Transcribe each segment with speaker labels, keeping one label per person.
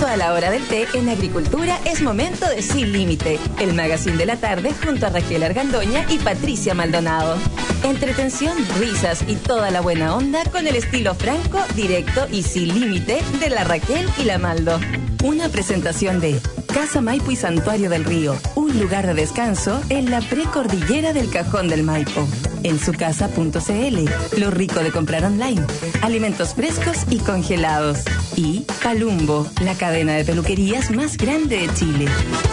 Speaker 1: a la hora del té, en Agricultura es momento de Sin Límite, el magazine de la tarde junto a Raquel Argandoña y Patricia Maldonado. Entretención, risas y toda la buena onda con el estilo franco, directo y sin límite de la Raquel y la Maldo. Una presentación de Casa Maipo y Santuario del Río, un lugar de descanso en la precordillera del Cajón del Maipo. En sucasa.cl, lo rico de comprar online, alimentos frescos y congelados. Y Palumbo, la cadena de peluquerías más grande de Chile.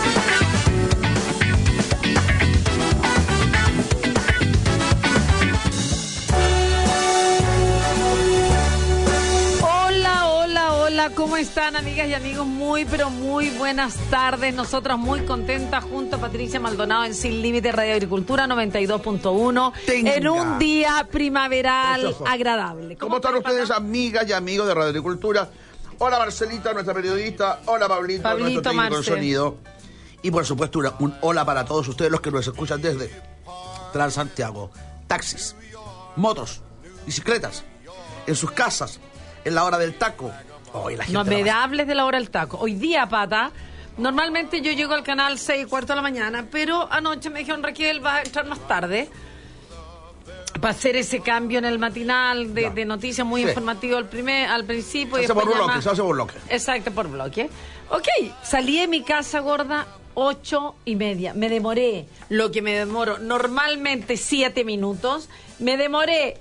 Speaker 2: ¿Cómo están, amigas y amigos? Muy, pero muy buenas tardes. Nosotras muy contentas junto a Patricia Maldonado en Sin Límite Radio Agricultura 92.1 en un día primaveral precioso, agradable.
Speaker 3: ¿Cómo están ustedes, amigas y amigos de Radio Agricultura? Hola, Marcelita, nuestra periodista. Hola, Pablito nuestro técnico de sonido. Y, por supuesto, un hola para todos ustedes los que nos escuchan desde Transantiago. Taxis, motos, bicicletas, en sus casas, en la hora del taco.
Speaker 2: No me hables de la hora del taco. Hoy día, Pata, normalmente yo llego al canal 6:15 de la mañana, pero anoche me dijeron, Raquel, vas a entrar más tarde para hacer ese cambio en el matinal de noticias muy informativo al principio.
Speaker 3: Se hace por bloque.
Speaker 2: Exacto, por bloque. Ok, salí de mi casa, gorda, 8:30. Me demoré lo que me demoro normalmente 7 minutos. Me demoré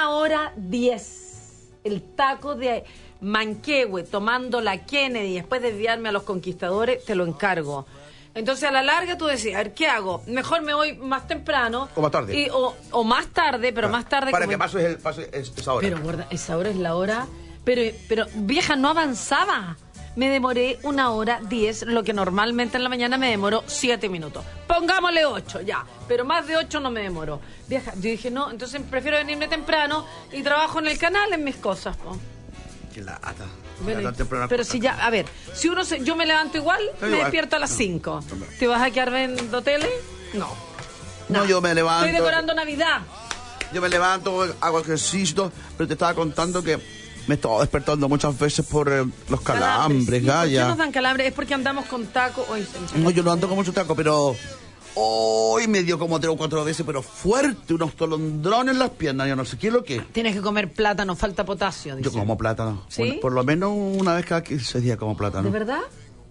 Speaker 2: 1:10. El taco de Manquehue, tomando la Kennedy, después de desviarme a los Conquistadores, te lo encargo. Entonces, a la larga, tú decías, a ver, ¿qué hago? Mejor me voy más temprano.
Speaker 3: O más tarde.
Speaker 2: O más tarde, pero más tarde.
Speaker 3: Para que pase esa hora.
Speaker 2: Pero, gorda, esa hora es la hora. Pero, vieja, no avanzaba. Me demoré 1:10, lo que normalmente en la mañana me demoró 7 minutos. Pongámosle 8, ya. Pero más de 8 no me demoró. Vieja, yo dije, no, entonces prefiero venirme temprano y trabajo en el canal en mis cosas, po. Bueno, pero si ya, a ver, si yo me levanto igual, me despierto a las 5. ¿Te vas a quedar viendo tele? No,
Speaker 3: yo me levanto.
Speaker 2: Estoy decorando Navidad.
Speaker 3: Yo me levanto, hago ejercicio, pero te estaba contando que me estaba despertando muchas veces por los calambres, Gaya.
Speaker 2: ¿Por qué nos dan calambres? ¿Es porque andamos con taco?
Speaker 3: No, yo no ando con mucho taco, pero hoy me dio como 3 o 4 veces, pero fuerte, unos tolondrones en las piernas, yo no sé qué es lo que.
Speaker 2: Tienes que comer plátano, falta potasio. Dice.
Speaker 3: Yo como plátano.
Speaker 2: ¿Sí?
Speaker 3: Bueno, por lo menos una vez cada 15 días como plátano.
Speaker 2: ¿De verdad?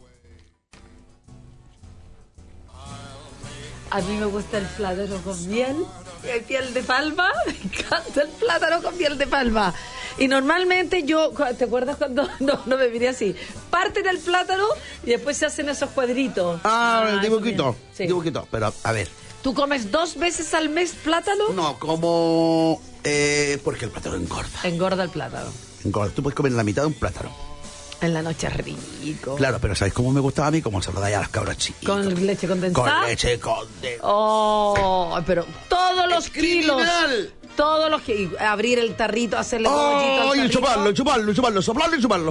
Speaker 2: A mí me gusta el plátano con miel de palma. Me encanta el plátano con miel de palma. Y normalmente yo, ¿te acuerdas cuando no me miré así? Parten el plátano y después se hacen esos cuadritos.
Speaker 3: El dibujito.
Speaker 2: Sí.
Speaker 3: Dibujito, pero a ver.
Speaker 2: ¿Tú comes 2 veces al mes plátano?
Speaker 3: No, como porque el plátano engorda.
Speaker 2: Engorda el plátano.
Speaker 3: Engorda. Tú puedes comer la mitad de un plátano.
Speaker 2: En la noche es rico.
Speaker 3: Claro, pero ¿sabes cómo me gustaba a mí? Como se lo da a las cabras chicas.
Speaker 2: ¿Con leche condensada?
Speaker 3: Con leche condensada.
Speaker 2: Oh, pero todos los kilos. Todos los que abrir el tarrito, hacerle bollito al
Speaker 3: tarrito. chuparlo, soplarlo y chuparlo.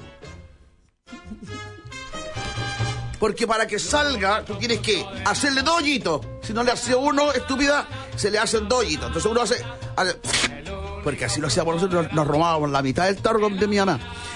Speaker 3: Porque para que salga, tú tienes que hacerle 2 hoyitos. Si no le hace uno, estúpida, se le hacen 2 hoyitos. Entonces uno hace... Porque así lo hacíamos nosotros, nos robábamos la mitad del tarro de mi mamá.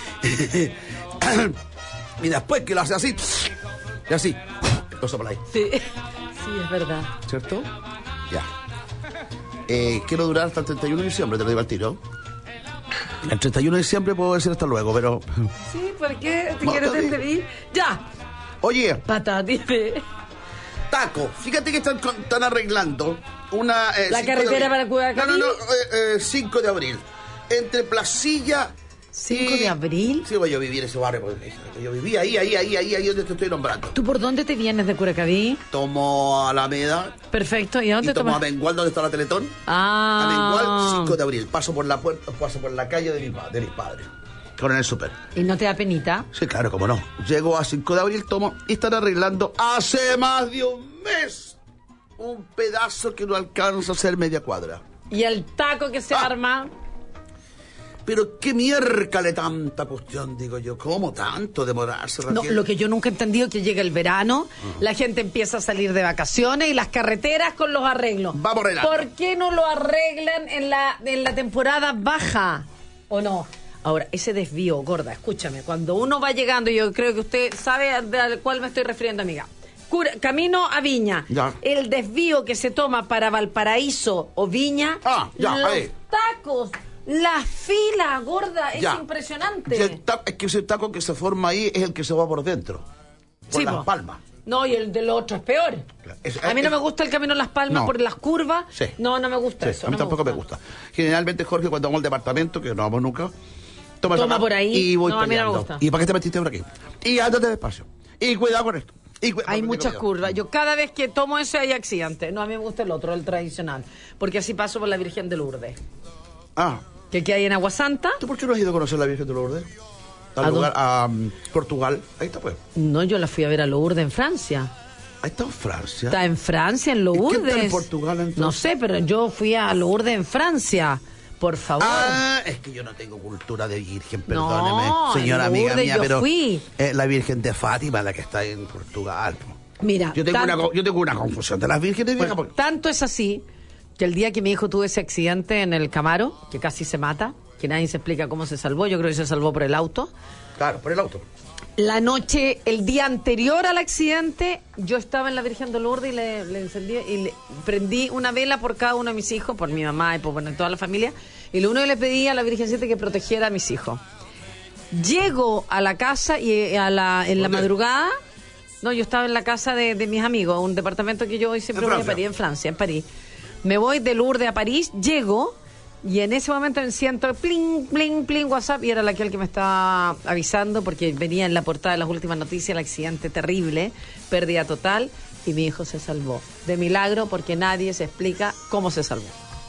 Speaker 3: Y después que lo hace así, y así, lo sopla ahí.
Speaker 2: Sí, es verdad.
Speaker 3: ¿Cierto? Ya. Quiero durar hasta el 31 de diciembre, te lo digo al tiro. El 31 de diciembre puedo decir hasta luego, pero...
Speaker 2: Sí, ¿por qué? ¿Te quiero despedir? ¡Ya!
Speaker 3: Oye.
Speaker 2: Pata, dime.
Speaker 3: Taco. Fíjate que están arreglando una...
Speaker 2: la carretera para Cuevacaví.
Speaker 3: No, 5 de abril. Entre Placilla...
Speaker 2: ¿5 de abril?
Speaker 3: Sí, yo viví en ese barrio, porque yo viví ahí donde te estoy nombrando.
Speaker 2: ¿Tú por dónde te vienes de Curacaví?
Speaker 3: Tomo Alameda.
Speaker 2: Perfecto, ¿y a dónde
Speaker 3: tomo a Mengual, donde está la Teletón. A Mengual, 5 de abril. Paso por la calle de mis padres, con el súper.
Speaker 2: ¿Y no te da penita?
Speaker 3: Sí, claro, cómo no. Llego a 5 de abril, tomo, y están arreglando hace más de un mes un pedazo que no alcanza a ser media cuadra.
Speaker 2: ¿Y el taco que se arma?
Speaker 3: Pero qué miércale tanta cuestión, digo yo. ¿Cómo tanto demorarse, Raquel?
Speaker 2: No, lo que yo nunca he entendido es que llega el verano, la gente empieza a salir de vacaciones y las carreteras con los arreglos.
Speaker 3: Vamos a arreglar.
Speaker 2: ¿Por qué no lo arreglan en la temporada baja? ¿O no? Ahora, ese desvío, gorda, escúchame, cuando uno va llegando, yo creo que usted sabe al cual me estoy refiriendo, amiga. Camino a Viña, el desvío que se toma para Valparaíso o Viña, los tacos, la fila, gorda, es impresionante.
Speaker 3: Es que ese taco que se forma ahí es el que se va por dentro, por Las Palmas.
Speaker 2: No, y el del otro es peor. A mí no me gusta el camino a Las Palmas por las curvas. Sí. No me gusta eso.
Speaker 3: A mí tampoco me gusta. Generalmente, Jorge, cuando vamos al departamento, que no vamos nunca, toma por ahí y voy peleando. A mí no me gusta. ¿Y para qué te metiste por aquí? Y ándate despacio. Y cuidado con esto.
Speaker 2: Hay muchas curvas. Yo cada vez que tomo eso hay accidente. No, a mí me gusta el otro, el tradicional. Porque así paso por la Virgen de Lourdes. Que hay en Agua Santa.
Speaker 3: ¿Tú por qué no has ido a conocer la Virgen de Lourdes? A Portugal. Ahí está, pues.
Speaker 2: No, yo la fui a ver a Lourdes en Francia.
Speaker 3: ¿Ahí está en Francia?
Speaker 2: Está en Francia, en Lourdes.
Speaker 3: ¿Qué está en Portugal entonces?
Speaker 2: No sé, pero yo fui a Lourdes en Francia. Por favor.
Speaker 3: Es que yo no tengo cultura de virgen, perdóneme, señora amiga mía, pero la Virgen de Fátima, la que está en Portugal.
Speaker 2: Mira,
Speaker 3: yo tengo una confusión de las vírgenes viejas.
Speaker 2: Bueno, tanto es así que el día que mi hijo tuvo ese accidente en el Camaro, que casi se mata, que nadie se explica cómo se salvó, yo creo que se salvó por el auto.
Speaker 3: Claro, por el auto.
Speaker 2: La noche, el día anterior al accidente, yo estaba en la Virgen de Lourdes y le encendí y le prendí una vela por cada uno de mis hijos, por mi mamá y por toda la familia, y lo único que le pedí a la Virgencita que protegiera a mis hijos. Llego a la casa y en la madrugada, yo estaba en la casa de mis amigos, un departamento que yo hoy siempre voy a París, en París. Me voy de Lourdes a París, llego. Y en ese momento me siento pling, pling, pling, WhatsApp, y era aquel que me estaba avisando porque venía en la portada de las últimas noticias el accidente terrible, pérdida total, y mi hijo se salvó. De milagro, porque nadie se explica cómo se salvó.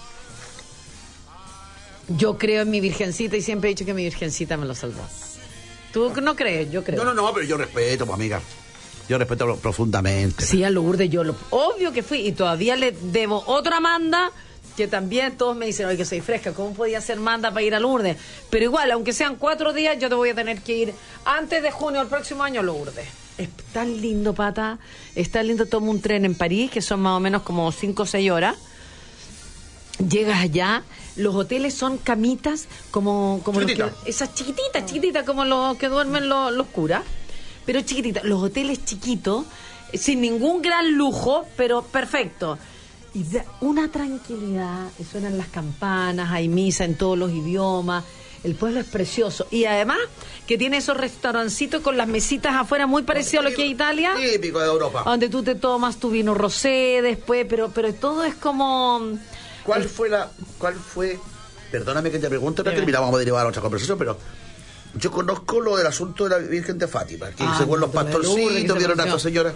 Speaker 2: Yo creo en mi virgencita y siempre he dicho que mi virgencita me lo salvó. ¿Tú no crees? Yo creo.
Speaker 3: No, pero yo respeto, amiga. Yo respeto profundamente.
Speaker 2: Sí, a Lourdes obvio que fui, y todavía le debo otra manda. Que también todos me dicen, oye, que soy fresca, ¿cómo podía ser manda para ir a Lourdes? Pero igual, aunque sean 4 días, yo te voy a tener que ir antes de junio del próximo año a Lourdes. Es tan lindo, Pata. Es tan lindo. Tomo un tren en París, que son más o menos como 5 o 6 horas. Llegas allá, los hoteles son camitas como esas chiquititas, como los que duermen los curas. Pero chiquititas. Los hoteles chiquitos, sin ningún gran lujo, pero perfecto. Y da una tranquilidad, suenan las campanas, hay misa en todos los idiomas, el pueblo es precioso. Y además que tiene esos restaurancitos con las mesitas afuera muy parecido a lo que es Italia.
Speaker 3: Típico de Europa.
Speaker 2: Donde tú te tomas tu vino rosé después, pero todo es como...
Speaker 3: ¿Cuál fue? Perdóname que te pregunte, porque mira, vamos a derivar a otra conversación, pero yo conozco lo del asunto de la Virgen de Fátima, que según los pastorcitos vieron a esta señora...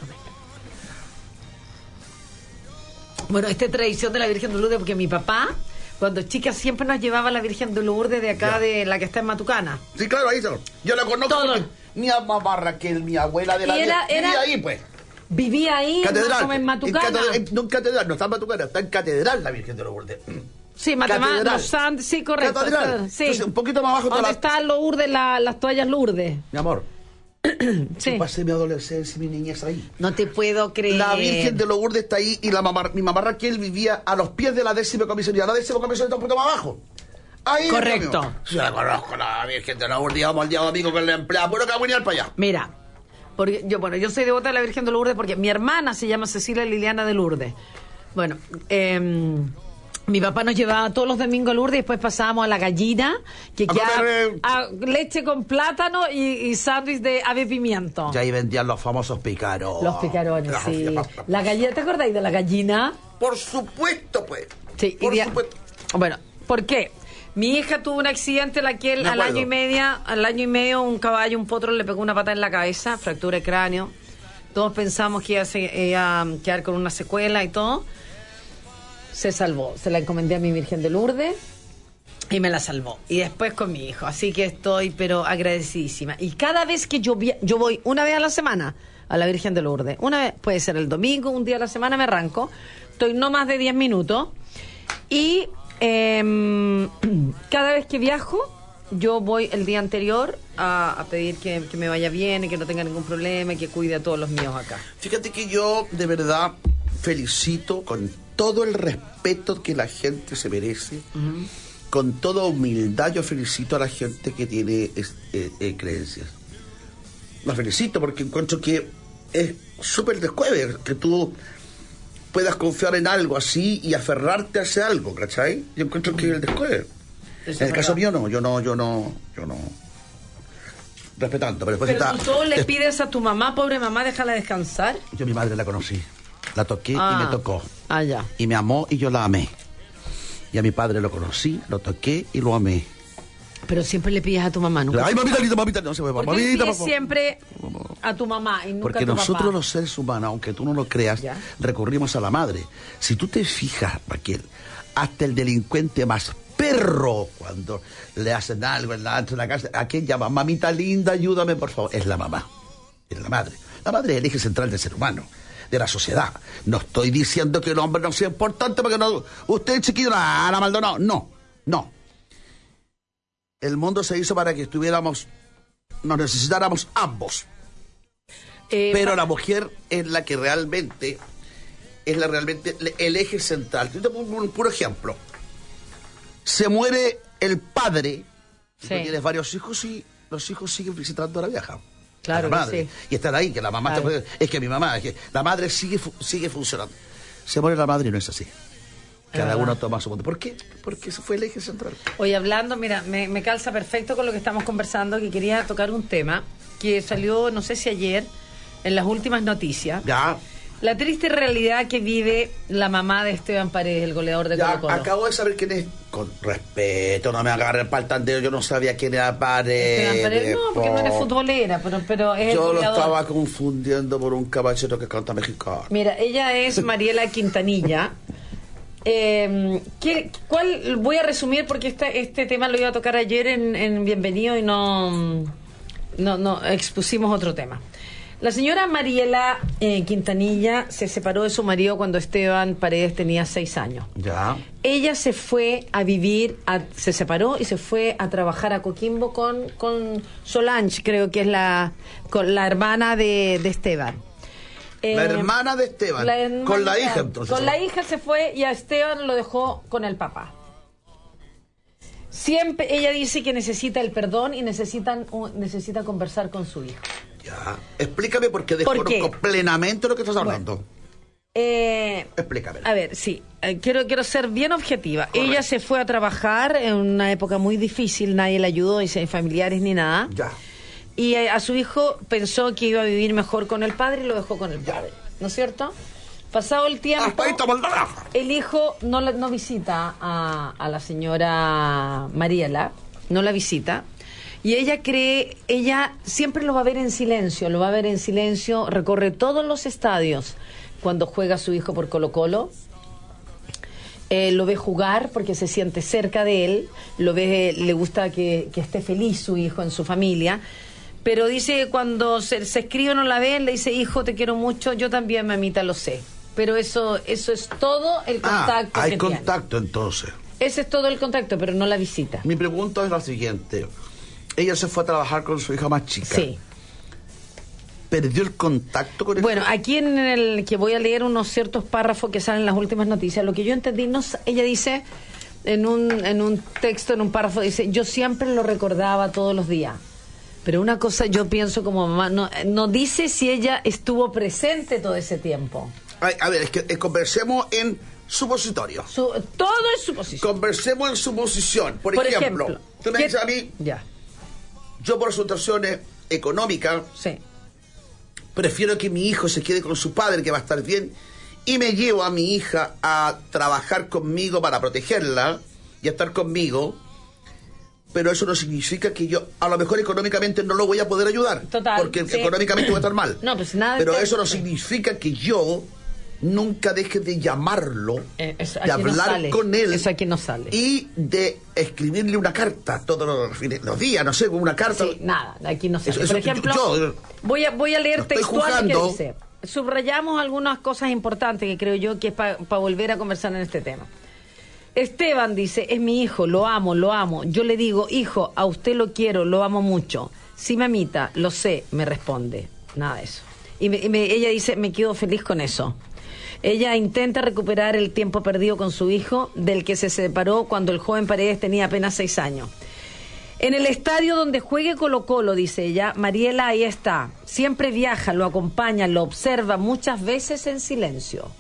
Speaker 2: Bueno, esta es tradición de la Virgen de Lourdes, porque mi papá, cuando chica, siempre nos llevaba a la Virgen de Lourdes de acá, de la que está en Matucana.
Speaker 3: Sí, claro, ahí está. Yo la conozco porque mi mamá Raquel, mi abuela de la vivía ahí, pues.
Speaker 2: Vivía ahí,
Speaker 3: catedral,
Speaker 2: como en Matucana.
Speaker 3: No en catedral, no está en Matucana, está en catedral la Virgen de Lourdes.
Speaker 2: Sí, Matucana, sí, correcto.
Speaker 3: Catedral. Sí. Entonces, un poquito más abajo.
Speaker 2: ¿Dónde está Lourdes, las toallas Lourdes?
Speaker 3: Mi amor.
Speaker 2: Sí.
Speaker 3: Yo pasé mi adolescencia y mi niñez ahí.
Speaker 2: No te puedo creer.
Speaker 3: La Virgen de Lourdes está ahí y mi mamá Raquel vivía a los pies de la 10ª comisaría. La 10ª comisaría está un poquito más abajo. Ahí.
Speaker 2: Correcto.
Speaker 3: Yo la conozco, la Virgen de Lourdes. Íbamos al día domingo con la empleada. Puro cagüinear para allá.
Speaker 2: Mira, porque yo soy devota de la Virgen de Lourdes porque mi hermana se llama Cecilia Liliana de Lourdes. Bueno, mi papá nos llevaba todos los domingos a Lourdes y después pasábamos a la gallina, que a leche con plátano y sándwich de ave pimiento.
Speaker 3: Y ahí vendían los famosos picarones.
Speaker 2: Los picarones, sí. La gallina, ¿te acordáis de la gallina?
Speaker 3: Por supuesto, pues.
Speaker 2: Sí, por supuesto. Bueno, ¿por qué? Mi hija tuvo un accidente al año y medio un caballo, un potro le pegó una pata en la cabeza, fractura de cráneo. Todos pensamos que iba a quedar con una secuela y todo. Se salvó, se la encomendé a mi Virgen de Lourdes y me la salvó. Y después con mi hijo, así que estoy pero agradecidísima. Y cada vez que yo voy una vez a la semana a la Virgen de Lourdes, una vez, puede ser el domingo, un día a la semana me arranco, estoy no más de 10 minutos y cada vez que viajo yo voy el día anterior a pedir que me vaya bien y que no tenga ningún problema y que cuide a todos los míos acá.
Speaker 3: Fíjate que yo de verdad felicito con todo el respeto que la gente se merece con toda humildad yo felicito a la gente que tiene creencias. La felicito porque encuentro que es súper descueve que tú puedas confiar en algo así y aferrarte a ese algo, ¿cachai? Yo encuentro que es el descueve. En el caso mío yo no respetando, pero después
Speaker 2: ¿Pero tú solo le pides a tu mamá, pobre mamá, déjala descansar?
Speaker 3: Yo a mi madre la conocí, la toqué y me tocó.
Speaker 2: Ya.
Speaker 3: Y me amó y yo la amé. Y a mi padre lo conocí, lo toqué y lo amé.
Speaker 2: Pero siempre le pides a tu mamá, ¿nunca?
Speaker 3: Ay, mamita, no se puede.
Speaker 2: ¿Por qué le pides siempre a tu mamá y nunca
Speaker 3: porque
Speaker 2: a tu
Speaker 3: nosotros
Speaker 2: papá?
Speaker 3: Los seres humanos, aunque tú no lo creas, recurrimos a la madre. Si tú te fijas, Raquel, hasta el delincuente más perro, cuando le hacen algo en la casa, ¿a quién llama? Mamita linda, ayúdame, por favor. Es la mamá, es la madre. La madre es el eje central del ser humano, de la sociedad. No estoy diciendo que el hombre no sea importante, porque no, usted chiquillo, la Maldonado, no. El mundo se hizo para que nos necesitáramos ambos. Pero la mujer es la que realmente, el eje central. Yo te pongo un puro ejemplo. Se muere el padre, tú tienes varios hijos y los hijos siguen visitando a la vieja.
Speaker 2: Claro,
Speaker 3: a la madre.
Speaker 2: sí.
Speaker 3: Y están ahí, que la mamá es que mi mamá, es que la madre sigue funcionando. Se muere la madre y no es así. Cada uno toma su punto. ¿Por qué? Porque eso fue el eje central.
Speaker 2: Hoy hablando, mira, me calza perfecto con lo que estamos conversando, que quería tocar un tema que salió, no sé si ayer, en las últimas noticias.
Speaker 3: Ya.
Speaker 2: La triste realidad que vive la mamá de Esteban Paredes, el goleador de Colo-Colo.
Speaker 3: Acabo de saber quién es. Con respeto, no me agarren para el tandeo, yo no sabía quién era Paredes.
Speaker 2: Esteban Paredes, no, porque no eres futbolera, pero es
Speaker 3: yo
Speaker 2: el goleador.
Speaker 3: Lo estaba confundiendo por un caballero que canta mexicano.
Speaker 2: Mira, ella es Mariela Quintanilla. Voy a resumir porque este tema lo iba a tocar ayer en Bienvenido y no expusimos otro tema. La señora Mariela Quintanilla se separó de su marido cuando Esteban Paredes tenía 6 años.
Speaker 3: Ya.
Speaker 2: Ella se fue a vivir, se separó y se fue a trabajar a Coquimbo con Solange, creo que es la hermana de Esteban.
Speaker 3: La hermana de Esteban, con la hija entonces.
Speaker 2: Con la hija se fue y a Esteban lo dejó con el papá. Siempre ella dice que necesita el perdón y necesita conversar con su hijo.
Speaker 3: Ya, explícame porque desconozco plenamente lo que estás hablando. Explícame.
Speaker 2: A ver, sí, quiero ser bien objetiva.
Speaker 3: Correcto.
Speaker 2: Ella se fue a trabajar en una época muy difícil, nadie la ayudó, ni familiares ni nada.
Speaker 3: Ya.
Speaker 2: Y a su hijo pensó que iba a vivir mejor con el padre y lo dejó con el padre, ¿no es cierto? Pasado el tiempo, el hijo no visita a la señora Mariela, no la visita, y ella siempre lo va a ver en silencio, recorre todos los estadios cuando juega su hijo por Colo-Colo. Lo ve jugar porque se siente cerca de él, le gusta que esté feliz su hijo en su familia. Pero dice, cuando se escribe no la ven, le dice, hijo, te quiero mucho, yo también, mamita, lo sé. Pero eso es todo el contacto
Speaker 3: hay
Speaker 2: que
Speaker 3: contacto
Speaker 2: tiene.
Speaker 3: Entonces.
Speaker 2: Ese es todo el contacto, pero no la visita.
Speaker 3: Mi pregunta es la siguiente. Ella se fue a trabajar con su hija más chica.
Speaker 2: Sí.
Speaker 3: ¿Perdió el contacto con ella?
Speaker 2: Bueno, aquí en el que voy a leer unos ciertos párrafos que salen en las últimas noticias, lo que yo entendí, ella dice, en un texto, en un párrafo, dice, yo siempre lo recordaba todos los días. Pero una cosa yo pienso como mamá, no dice si ella estuvo presente todo ese tiempo.
Speaker 3: A ver, es que conversemos en supositorio.
Speaker 2: Todo es suposición.
Speaker 3: Conversemos en suposición. Por ejemplo, tú me dices a mí, yo por situaciones económicas, prefiero que mi hijo se quede con su padre, que va a estar bien, y me llevo a mi hija a trabajar conmigo para protegerla y a estar conmigo. Pero eso no significa que yo, a lo mejor económicamente no lo voy a poder ayudar.
Speaker 2: Total,
Speaker 3: porque económicamente voy a estar mal.
Speaker 2: No, pues nada.
Speaker 3: Pero eso no significa que yo nunca deje de llamarlo, de hablar con él.
Speaker 2: Eso aquí no sale.
Speaker 3: Y de escribirle una carta todos los días, no sé, una carta.
Speaker 2: Sí, nada, aquí no sale.
Speaker 3: Por
Speaker 2: ejemplo, voy a leer textual que dice. Subrayamos algunas cosas importantes que creo yo que es para volver a conversar en este tema. Esteban dice, es mi hijo, lo amo. Yo le digo, hijo, a usted lo quiero, lo amo mucho. Sí, mamita, lo sé, me responde. Nada de eso. Y ella dice, me quedo feliz con eso. Ella intenta recuperar el tiempo perdido con su hijo, del que se separó cuando el joven Paredes tenía apenas 6 años. En el estadio donde juegue Colo-Colo, dice ella, Mariela ahí está. Siempre viaja, lo acompaña, lo observa, muchas veces en silencio.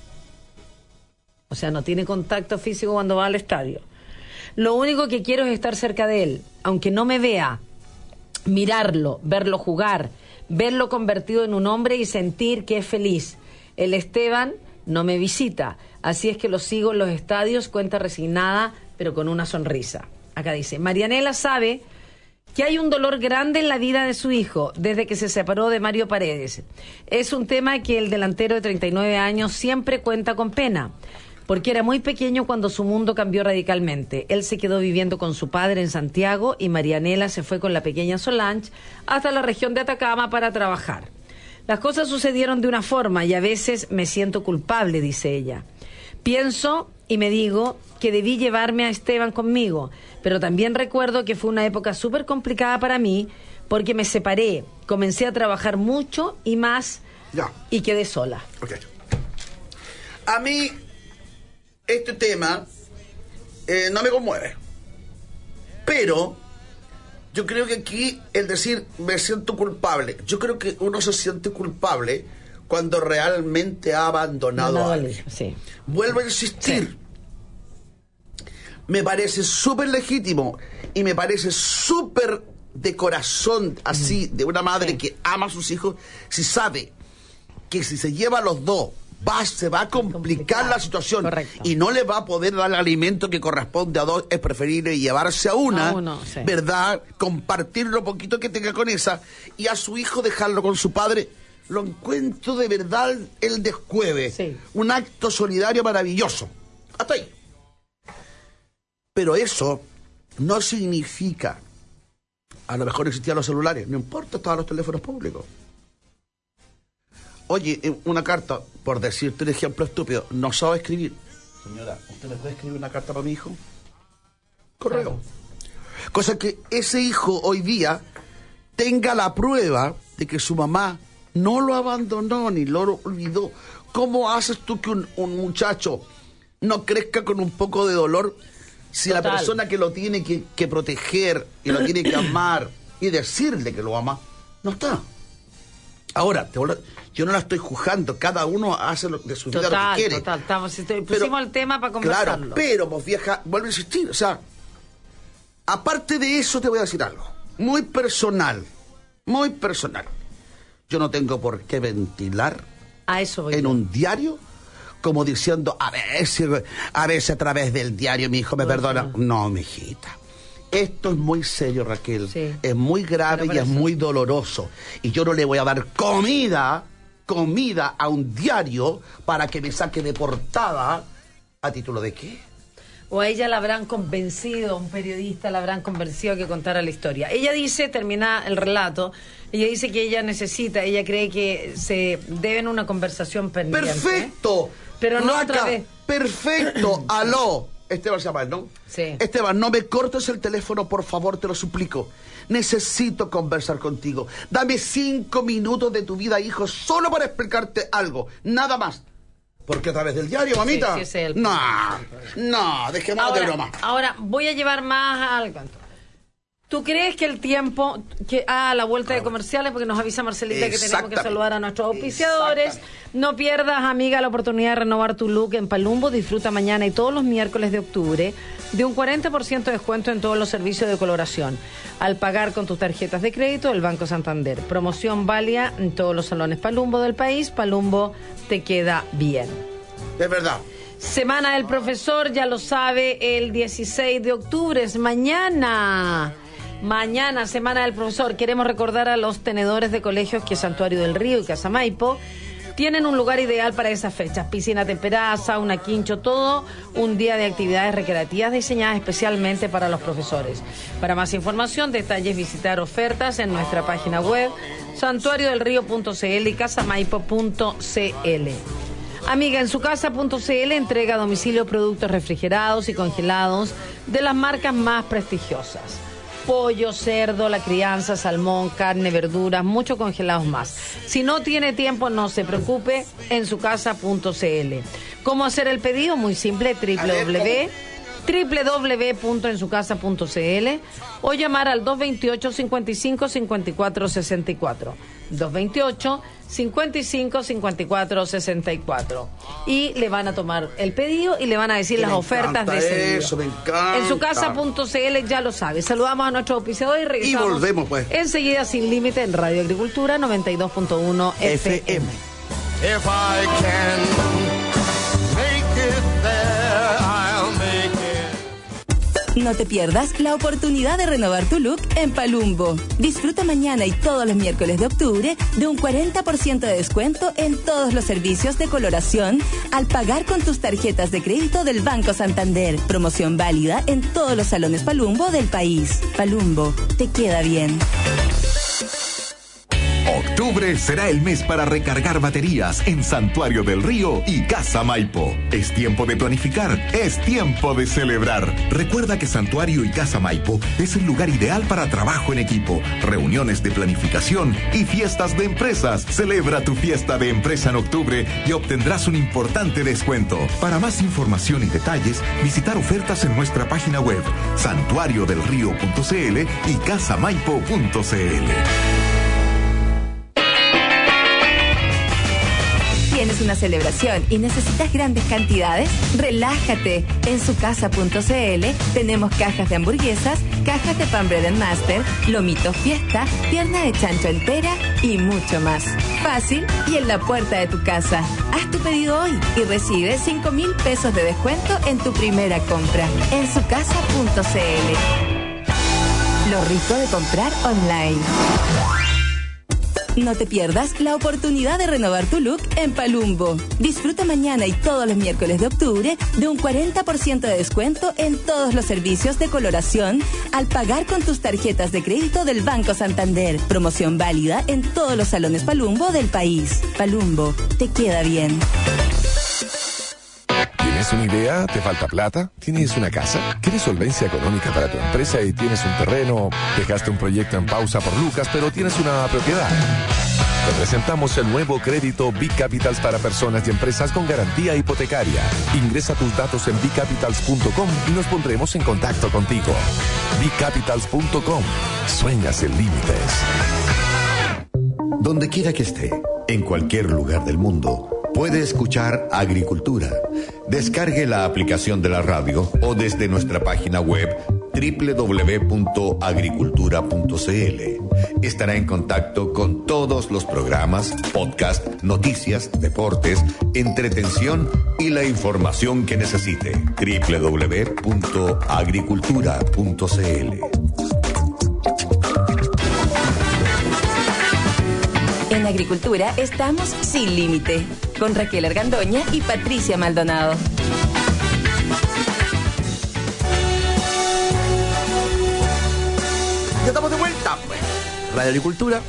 Speaker 2: O sea, no tiene contacto físico cuando va al estadio. Lo único que quiero es estar cerca de él, aunque no me vea, mirarlo, verlo jugar, verlo convertido en un hombre y sentir que es feliz. El Esteban no me visita, así es que lo sigo en los estadios, cuenta resignada, pero con una sonrisa. Acá dice, Marianela sabe que hay un dolor grande en la vida de su hijo desde que se separó de Mario Paredes. Es un tema que el delantero de 39 años siempre cuenta con pena, porque era muy pequeño cuando su mundo cambió radicalmente. Él se quedó viviendo con su padre en Santiago y Marianela se fue con la pequeña Solange hasta la región de Atacama para trabajar. Las cosas sucedieron de una forma y a veces me siento culpable, dice ella. Pienso y me digo que debí llevarme a Esteban conmigo, pero también recuerdo que fue una época súper complicada para mí porque me separé, comencé a trabajar mucho y más y quedé sola.
Speaker 3: Okay. A mí este tema no me conmueve, pero yo creo que aquí el decir me siento culpable, yo creo que uno se siente culpable cuando realmente ha abandonado a alguien.
Speaker 2: Sí.
Speaker 3: Vuelvo a insistir. Sí. Me parece súper legítimo y me parece súper de corazón, así, de una madre que ama a sus hijos, si sabe que si se lleva a los dos, se va a complicar la situación. Correcto. Y no le va a poder dar el alimento que corresponde a dos, es preferible llevarse a una, sí. ¿Verdad? Compartir lo poquito que tenga con esa y a su hijo dejarlo con su padre. Lo encuentro de verdad el descueve. Sí. Un acto solidario maravilloso. Hasta ahí. Pero eso no significa, a lo mejor existían los celulares, no importa, estaban los teléfonos públicos. Oye, una carta, por decirte un ejemplo estúpido, no sabe escribir. Señora, ¿usted me puede escribir una carta para mi hijo? Correo. Claro. Cosa que ese hijo hoy día tenga la prueba de que su mamá no lo abandonó ni lo olvidó. ¿Cómo haces tú que un muchacho no crezca con un poco de dolor si Total. La persona que lo tiene que proteger y lo tiene que amar y decirle que lo ama, no está? Ahora, yo no la estoy juzgando, cada uno hace de su vida lo que quiere.
Speaker 2: Pusimos el tema para conversarlo.
Speaker 3: Claro, pero pues vieja, vuelvo a insistir, o sea, aparte de eso te voy a decir algo, muy personal. Yo no tengo por qué ventilar
Speaker 2: a eso
Speaker 3: en un diario, como diciendo, a veces a través del diario mi hijo me perdona. No, mijita. Esto es muy serio, Raquel. Sí. Es muy grave y es muy doloroso. Y yo no le voy a dar comida a un diario para que me saque de portada. ¿A título de qué?
Speaker 2: O a ella la habrán convencido, un periodista la habrán convencido que contara la historia. Ella dice, termina el relato, ella dice que ella cree que se deben una conversación pendiente.
Speaker 3: ¡Perfecto!
Speaker 2: Pero no otra vez.
Speaker 3: ¡Perfecto! ¡Aló! Esteban se llama, ¿no?
Speaker 2: Sí.
Speaker 3: Esteban, no me cortes el teléfono, por favor, te lo suplico. Necesito conversar contigo. Dame 5 minutos de tu vida, hijo, solo para explicarte algo. Nada más. ¿Por qué a través del diario, mamita?
Speaker 2: Sí, sí,
Speaker 3: No, dejemos de broma.
Speaker 2: Ahora, voy a llevar más al canto. ¿Tú crees que el tiempo, la vuelta de comerciales, porque nos avisa Marcelita que tenemos que saludar a nuestros auspiciadores? No pierdas, amiga, la oportunidad de renovar tu look en Palumbo. Disfruta mañana y todos los miércoles de octubre de un 40% de descuento en todos los servicios de coloración al pagar con tus tarjetas de crédito del Banco Santander. Promoción válida en todos los salones Palumbo del país. Palumbo te queda bien.
Speaker 3: Es verdad.
Speaker 2: Semana del Profesor, ya lo sabe, el 16 de octubre es mañana. Mañana, Semana del Profesor. Queremos recordar a los tenedores de colegios que Santuario del Río y Casa Maipo tienen un lugar ideal para esas fechas. Piscina temperada, sauna, quincho, todo un día de actividades recreativas diseñadas especialmente para los profesores. Para más información, detalles, visitar ofertas en nuestra página web santuariodelrío.cl y casamaipo.cl. Amiga, en su casa.cl entrega a domicilio productos refrigerados y congelados de las marcas más prestigiosas. pollo, cerdo, la crianza, salmón, carne, verduras, muchos congelados más. Si no tiene tiempo, no se preocupe, ensucasa.cl. ¿Cómo hacer el pedido? Muy simple, www.ensucasa.cl o llamar al 228-55-54-64. 228-55-54-64. Y le van a tomar el pedido y le van a decir las ofertas de ese pedido.
Speaker 3: Eso, me encanta.
Speaker 2: Ensucasa.cl, ya lo sabe. Saludamos a nuestro auspiciador y regresamos.
Speaker 3: Y volvemos, pues.
Speaker 2: Enseguida, Sin Límite, en Radio Agricultura 92.1 FM.
Speaker 4: If I can make it there, I'll make it.
Speaker 1: No te pierdas la oportunidad de renovar tu look en Palumbo. Disfruta mañana y todos los miércoles de octubre de un 40% de descuento en todos los servicios de coloración al pagar con tus tarjetas de crédito del Banco Santander. Promoción válida en todos los salones Palumbo del país. Palumbo, te queda bien.
Speaker 5: Octubre será el mes para recargar baterías en Santuario del Río y Casa Maipo. Es tiempo de planificar, es tiempo de celebrar. Recuerda que Santuario y Casa Maipo es el lugar ideal para trabajo en equipo, reuniones de planificación y fiestas de empresas. Celebra tu fiesta de empresa en octubre y obtendrás un importante descuento. Para más información y detalles, visitar ofertas en nuestra página web santuariodelrío.cl y casamaipo.cl.
Speaker 1: ¿Tienes una celebración y necesitas grandes cantidades? Relájate. En sucasa.cl tenemos cajas de hamburguesas, cajas de pan Bread and Master, lomito fiesta, pierna de chancho entera y mucho más. Fácil y en la puerta de tu casa. Haz tu pedido hoy y recibe 5,000 pesos de descuento en tu primera compra. En sucasa.cl. Lo rico de comprar online. No te pierdas la oportunidad de renovar tu look en Palumbo. Disfruta mañana y todos los miércoles de octubre de un 40% de descuento en todos los servicios de coloración al pagar con tus tarjetas de crédito del Banco Santander. Promoción válida en todos los salones Palumbo del país. Palumbo, te queda bien.
Speaker 6: ¿Tienes una idea? ¿Te falta plata? ¿Tienes una casa? ¿Quieres solvencia económica para tu empresa y tienes un terreno? ¿Dejaste un proyecto en pausa por Lucas, pero tienes una propiedad? Te presentamos el nuevo crédito Bicapitals para personas y empresas con garantía hipotecaria. Ingresa tus datos en bicapitals.com y nos pondremos en contacto contigo. Bicapitals.com. Sueñas sin límites.
Speaker 7: Donde quiera que esté, en cualquier lugar del mundo, puede escuchar Agricultura. Descargue la aplicación de la radio o desde nuestra página web www.agricultura.cl. Estará en contacto con todos los programas, podcast, noticias, deportes, entretención y la información que necesite. www.agricultura.cl.
Speaker 1: En Agricultura estamos sin límite, con Raquel Argandoña y Patricia Maldonado.
Speaker 3: Ya estamos de vuelta, pues. Radio Agricultura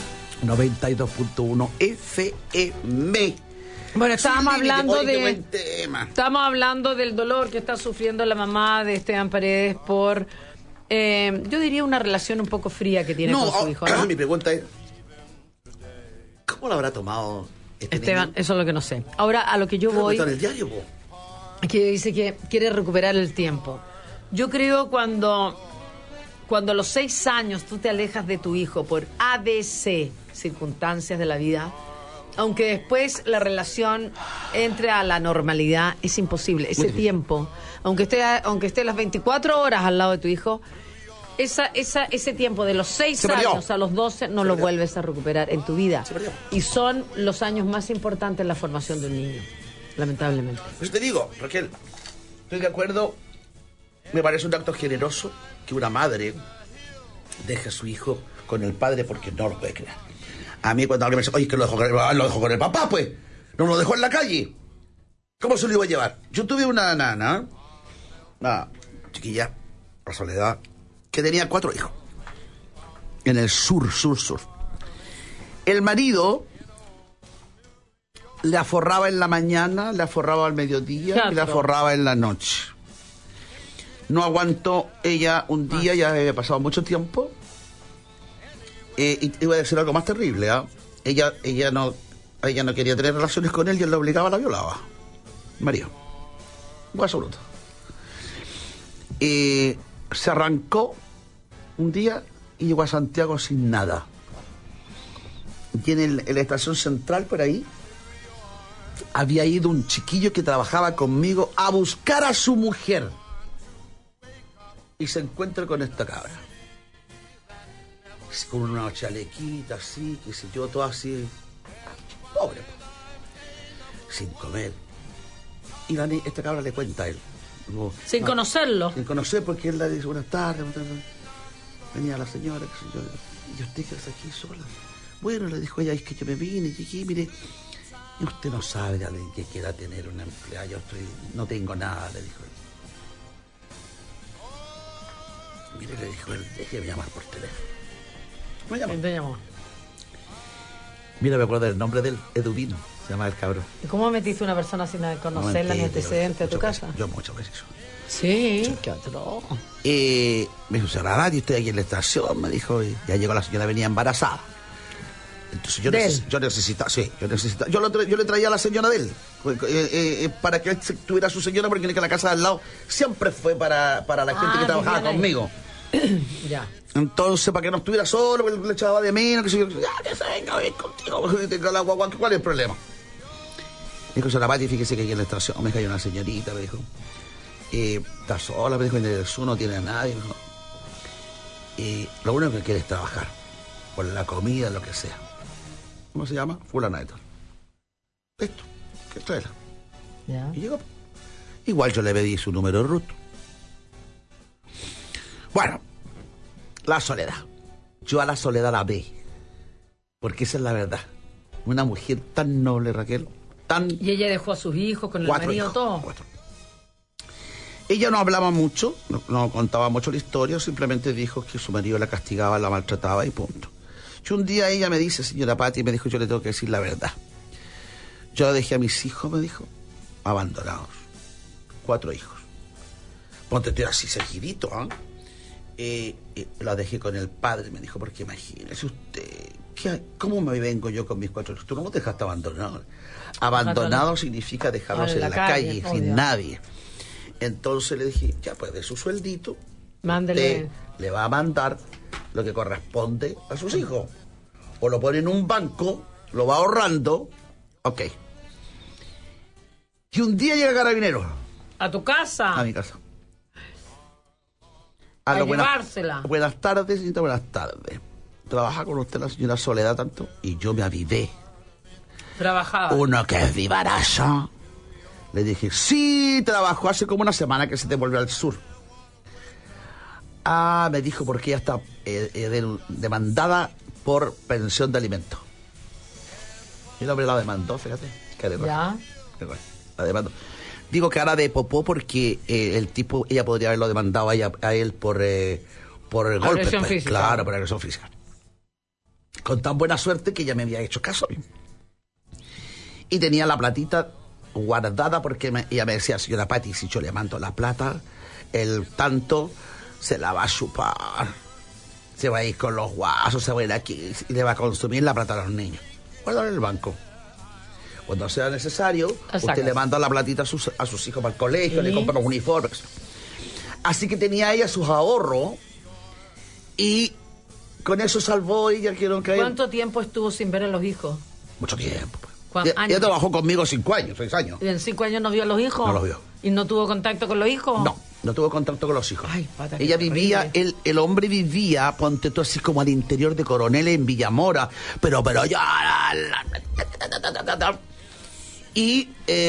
Speaker 3: 92.1 FM.
Speaker 2: Bueno, estábamos hablando
Speaker 3: Estábamos
Speaker 2: hablando del dolor que está sufriendo la mamá de Esteban Paredes por, yo diría, una relación un poco fría que tiene con su hijo, ¿no?
Speaker 3: Mi pregunta es, ¿cómo lo habrá tomado
Speaker 2: Esteban?
Speaker 3: niño?
Speaker 2: Eso es lo que no sé. Ahora, a lo que yo voy,
Speaker 3: ¿Está en el diario, po?
Speaker 2: que dice que quiere recuperar el tiempo. Yo creo cuando a los 6 años tú te alejas de tu hijo por ABC circunstancias de la vida, aunque después la relación entre a la normalidad, es imposible. Ese tiempo, aunque esté las 24 horas al lado de tu hijo, ese tiempo de los 6 años a los 12 no lo vuelves a recuperar en tu vida. Y son los años más importantes en la formación de un niño, lamentablemente.
Speaker 3: Pues te digo, Raquel, estoy de acuerdo. Me parece un acto generoso que una madre deje a su hijo con el padre porque no lo puede creer. A mí cuando alguien me dice, oye, que lo dejó con el papá, pues, no lo dejó en la calle. ¿Cómo se lo iba a llevar? Yo tuve una nana, una chiquilla, por Soledad, que tenía 4 hijos. En el sur. El marido le aforraba en la mañana, le aforraba al mediodía y le aforraba en la noche. No aguantó ella un día, ya había pasado mucho tiempo. Y iba a decir algo más terrible, ¿ah? Ella no quería tener relaciones con él y él la obligaba, la violaba. María. Guaso bruto. Se arrancó un día y llegó a Santiago sin nada. Y en la estación central, por ahí, había ido un chiquillo que trabajaba conmigo a buscar a su mujer. Y se encuentra con esta cabra. Con una chalequita así, que se yo, todo así. Pobre. Sin comer. Y esta cabra le cuenta a él. Como,
Speaker 2: sin conocerlo.
Speaker 3: Sin conocer, porque él le dice, buenas tardes. Venía la señora, que se yo. ¿Y usted qué hace aquí sola? Bueno, le dijo ella, es que yo me vine, y aquí, mire. Y usted no sabe de alguien que quiera tener una empleada. Yo no tengo nada, le dijo él. Mire, le dijo él, déjeme llamar por teléfono.
Speaker 2: ¿Quién te llamó?
Speaker 3: Mira, me acuerdo del nombre de él, Eduvin, se llama el cabrón.
Speaker 2: ¿Y cómo metiste a una persona sin conocerla ni antecedentes a tu casa?
Speaker 3: Yo muchas veces.
Speaker 2: Sí, qué otro.
Speaker 3: Me dijo, señora Radio, estoy aquí en la estación, me dijo, y ya llegó la señora, venía embarazada. Entonces yo necesitaba, yo le traía a la señora de él, para que él tuviera a su señora, porque la casa de al lado siempre fue para la gente que trabajaba conmigo.
Speaker 2: Ya.
Speaker 3: Entonces, para que no estuviera solo, porque le echaba de menos, que se venga a ver contigo, tenga la guagua, ¿cuál es el problema? Me dijo, señora Pati, fíjese que aquí en la estación me cayó una señorita, me dijo, está sola, me dijo, en el sur no tiene a nadie, me dijo, lo único que quiere es trabajar, por la comida, lo que sea. ¿Cómo se llama? Fulana de tal. Esto, que tráela.
Speaker 2: Ya.
Speaker 3: Y llegó. Igual yo le pedí su número de RUT. Bueno, la Soledad. Yo a la Soledad la ve. Porque esa es la verdad. Una mujer tan noble, Raquel. Tan...
Speaker 2: Y ella dejó a sus hijos con el marido, todo.
Speaker 3: 4. Ella no hablaba mucho, no contaba mucho la historia, simplemente dijo que su marido la castigaba, la maltrataba y punto. Y un día ella me dice, señora Pati, me dijo, yo le tengo que decir la verdad. Yo dejé a mis hijos, me dijo, abandonados. 4 hijos. Ponte tú así seguidito, ¿ah? La dejé con el padre, me dijo, porque imagínese usted, ¿cómo me vengo yo con mis 4 hijos? Tú no los dejaste abandonados. Abandonado significa dejarlos en la calle sin nadie. Entonces le dije, ya pues de su sueldito,
Speaker 2: mándele.
Speaker 3: Le va a mandar lo que corresponde a sus hijos. O lo pone en un banco, lo va ahorrando. Ok. Y un día llega Carabineros.
Speaker 2: ¿A tu casa?
Speaker 3: A mi casa.
Speaker 2: A llevársela.
Speaker 3: Buenas tardes, señorita, buenas tardes. Trabaja con usted la señora Soledad tanto. Y yo me avivé.
Speaker 2: Trabajaba.
Speaker 3: Uno que es vivaracho. Le dije, sí, trabajó hace como una semana que se te volvió al sur. Ah, me dijo porque ella está demandada por pensión de alimentos. Y el hombre la demandó, fíjate.
Speaker 2: Ya.
Speaker 3: La demandó. Digo que ahora de popó porque el tipo, ella podría haberlo demandado a él por golpe.
Speaker 2: Agresión física.
Speaker 3: Claro, por agresión física. Con tan buena suerte que ella me había hecho caso a mí. Y tenía la platita guardada porque ella me decía, señora Pati, si yo le mando la plata, el tanto se la va a chupar. Se va a ir con los guasos, se va a ir aquí y le va a consumir la plata a los niños. Guárdalo en el banco. Cuando sea necesario, usted le manda la platita a sus hijos para el colegio, ¿sí? Le compra los uniformes. Así que tenía ella sus ahorros y con eso salvó ella.
Speaker 2: ¿Cuánto tiempo estuvo sin ver a los hijos?
Speaker 3: Mucho tiempo. Ella trabajó conmigo 5 años, 6 años.
Speaker 2: ¿Y en 5 años no vio a los hijos?
Speaker 3: No los vio.
Speaker 2: ¿Y no tuvo contacto con los hijos?
Speaker 3: No tuvo contacto con los hijos.
Speaker 2: Ay, pata,
Speaker 3: ella vivía, el hombre vivía, ponte tú así como al interior de Coronel en Villamora, pero ya... Y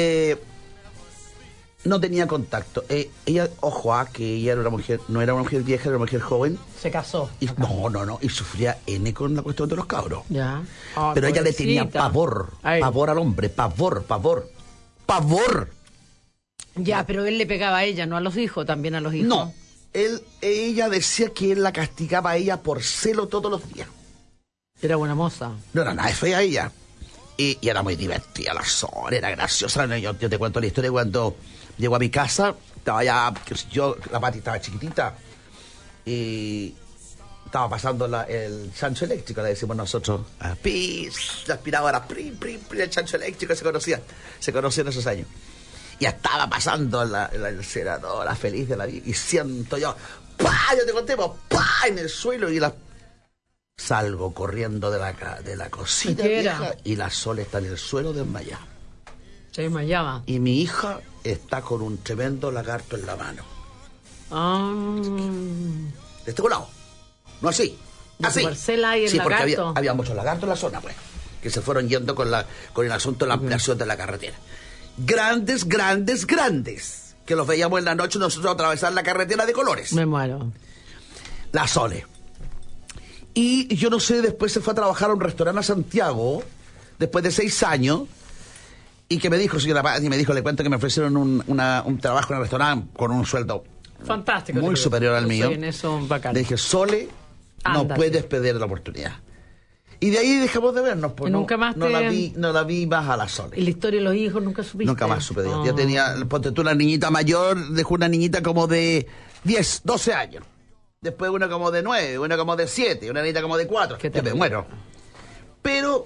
Speaker 3: no tenía contacto. Ella, ojo, que ella era una mujer, no era una mujer vieja, era una mujer joven.
Speaker 2: Se casó.
Speaker 3: Y, no, y sufría con la cuestión de los cabros.
Speaker 2: Ya.
Speaker 3: Pero ella le tenía pavor al hombre, pavor.
Speaker 2: Ya, pero él le pegaba a ella, no a los hijos, también a los hijos.
Speaker 3: No, ella decía que él la castigaba a ella por celo todos los días.
Speaker 2: Era buena moza.
Speaker 3: No era nada fea ella. Y era muy divertida la Sole, era graciosa. ¿No? Yo te cuento la historia cuando llegó a mi casa, estaba ya, la Pati estaba chiquitita, y estaba pasando el chancho eléctrico, le decimos nosotros. La aspiradora, el chancho eléctrico se conocía en esos años. Y estaba pasando la enceradora feliz de la vida, y siento yo, ¡pah! Yo te conté, ¡pah! En el suelo, y salgo corriendo de la cocina vieja, y la Sole está en el suelo desmayada.
Speaker 2: Se desmayaba.
Speaker 3: Y mi hija está con un tremendo lagarto en la mano. De este lado. No así. Así.
Speaker 2: Marcela y el
Speaker 3: sí, porque
Speaker 2: lagarto.
Speaker 3: había muchos lagartos en la zona, pues. Que se fueron yendo con el asunto de la ampliación de la carretera. Grandes. Que los veíamos en la noche nosotros atravesar la carretera de colores.
Speaker 2: Me muero.
Speaker 3: La Sole. Y yo no sé, después se fue a trabajar a un restaurante a Santiago, después de 6 años, y que me dijo, señora Paz, y me dijo, le cuento que me ofrecieron un trabajo en el restaurante con un sueldo
Speaker 2: fantástico,
Speaker 3: muy superior al mío.
Speaker 2: En eso, bacán.
Speaker 3: Le dije, Sole, no puedes perder la oportunidad. Y de ahí dejamos de vernos, pues
Speaker 2: nunca más
Speaker 3: no la vi más a la Sole.
Speaker 2: ¿Y la historia de los hijos nunca supiste?
Speaker 3: Nunca más supe de ella. Ya tenía, ponte tú, una niñita mayor, dejó una niñita como de 10, 12 años. Después una como de 9, una como de 7, una niñita como de 4.
Speaker 2: ¿Qué te
Speaker 3: me muero. Pero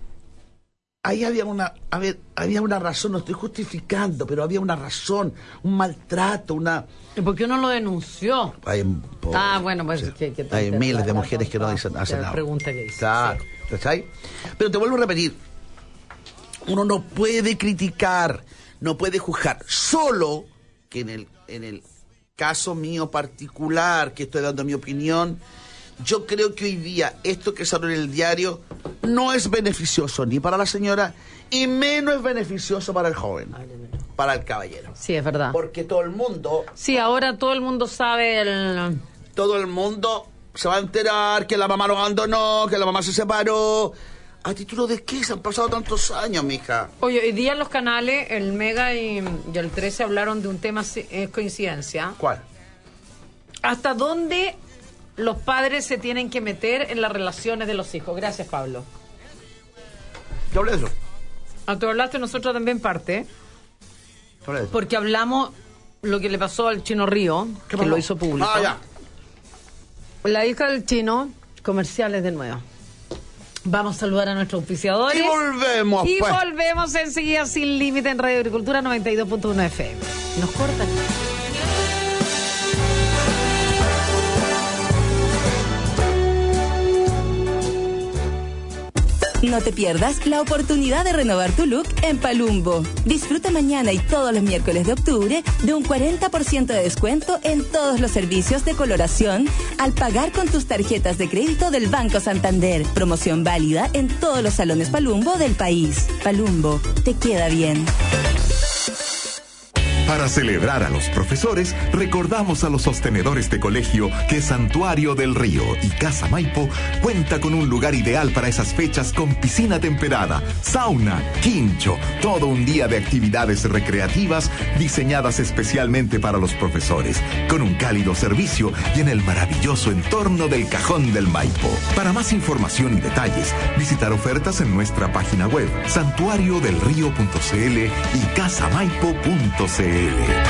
Speaker 3: ahí había una razón, no estoy justificando, pero había una razón, un maltrato,
Speaker 2: ¿Y por qué no lo denunció? Bueno, pues
Speaker 3: sí.
Speaker 2: ¿qué
Speaker 3: hay miles de mujeres que no hacen nada.
Speaker 2: Pregunta que hice.
Speaker 3: Claro, ¿cachai? Pero te vuelvo a repetir, uno no puede criticar, no puede juzgar, solo que en el caso mío particular, que estoy dando mi opinión, yo creo que hoy día esto que salió en el diario no es beneficioso ni para la señora y menos es beneficioso para el joven, para el caballero.
Speaker 2: Sí, es verdad.
Speaker 3: Porque todo el mundo...
Speaker 2: Sí, ahora todo el mundo sabe
Speaker 3: Todo el mundo se va a enterar que la mamá lo abandonó, que la mamá se separó. ¿A título de qué? Se han pasado tantos años, mija.
Speaker 2: Oye, hoy día en los canales, el Mega y el 13 hablaron de un tema, ¿es coincidencia?
Speaker 3: ¿Cuál?
Speaker 2: ¿Hasta dónde los padres se tienen que meter en las relaciones de los hijos? Gracias, Pablo.
Speaker 3: Yo hablé de eso.
Speaker 2: Tú hablaste, nosotros también parte.
Speaker 3: Yo hablé de eso.
Speaker 2: Porque hablamos lo que le pasó al Chino Río, que lo hizo público.
Speaker 3: Ya.
Speaker 2: La hija del Chino, comerciales de nuevo. Vamos a saludar a nuestros auspiciadores.
Speaker 3: Y volvemos,
Speaker 2: Y
Speaker 3: pues.
Speaker 2: volvemos enseguida Sin Límite en Radio Agricultura 92.1 FM. Nos cortan.
Speaker 1: No te pierdas la oportunidad de renovar tu look en Palumbo. Disfruta mañana y todos los miércoles de octubre de un 40% de descuento en todos los servicios de coloración al pagar con tus tarjetas de crédito del Banco Santander. Promoción válida en todos los salones Palumbo del país. Palumbo, te queda bien.
Speaker 5: Para celebrar a los profesores, recordamos a los sostenedores de colegio que Santuario del Río y Casa Maipo cuenta con un lugar ideal para esas fechas con piscina temperada, sauna, quincho, todo un día de actividades recreativas diseñadas especialmente para los profesores, con un cálido servicio y en el maravilloso entorno del Cajón del Maipo. Para más información y detalles, visitar ofertas en nuestra página web santuariodelrío.cl y casamaipo.cl.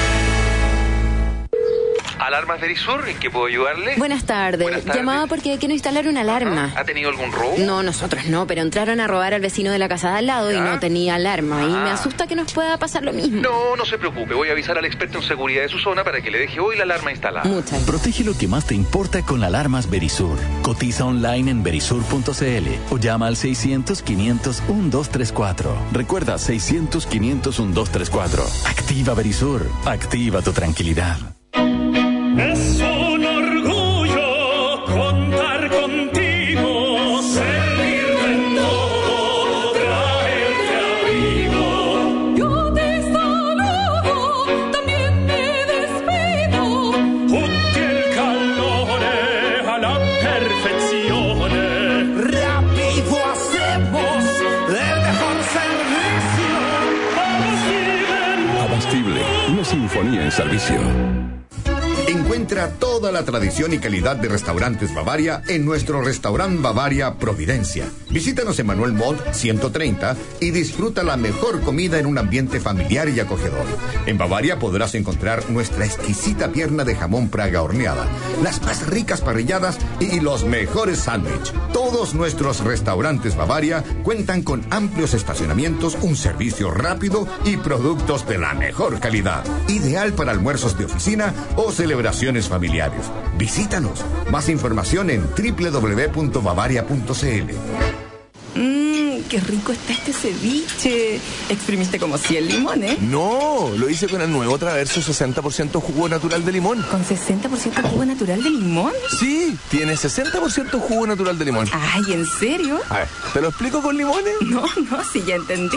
Speaker 8: ¿Alarmas Verisur? ¿En qué puedo ayudarle?
Speaker 9: Buenas tardes. Llamaba porque quiero instalar una alarma.
Speaker 8: ¿Ha tenido algún robo?
Speaker 9: No, nosotros no, pero entraron a robar al vecino de la casa de al lado y no tenía alarma. Y me asusta que nos pueda pasar lo mismo.
Speaker 8: No se preocupe. Voy a avisar al experto en seguridad de su zona para que le deje hoy la alarma instalada.
Speaker 9: Muchas gracias.
Speaker 10: Protege lo que más te importa con alarmas Verisur. Cotiza online en verisur.cl o llama al 600-500-1234. Recuerda, 600-500-1234. Activa Verisur. Activa tu tranquilidad.
Speaker 11: Es un orgullo contar contigo, servirte en todo, traerte amigo. Yo te saludo, también me despido. Tutti il calore a la perfezione. Rápido hacemos el mejor servicio.
Speaker 6: Abastible, una sinfonía en servicio.
Speaker 3: En
Speaker 7: Encuentra toda la tradición y calidad de restaurantes Bavaria en nuestro restaurante Bavaria Providencia. Visítanos en Manuel Montt 130 y disfruta la mejor comida en un ambiente familiar y acogedor. En Bavaria podrás encontrar nuestra exquisita pierna de jamón Praga horneada, las más ricas parrilladas y los mejores sándwiches. Todos nuestros restaurantes Bavaria cuentan con amplios estacionamientos, un servicio rápido y productos de la mejor calidad. Ideal para almuerzos de oficina o celebraciones familiares. Visítanos. Más información en www.bavaria.cl.
Speaker 1: Qué rico está este ceviche. ¿Exprimiste como 100 limones?
Speaker 6: No, lo hice con el nuevo Traverso 60% jugo natural de limón.
Speaker 1: ¿Con 60% jugo natural de limón?
Speaker 6: Sí, tiene 60% jugo natural de limón.
Speaker 1: Ay, ¿en serio?
Speaker 6: A ver, ¿te lo explico con limones?
Speaker 1: No, sí, ya entendí.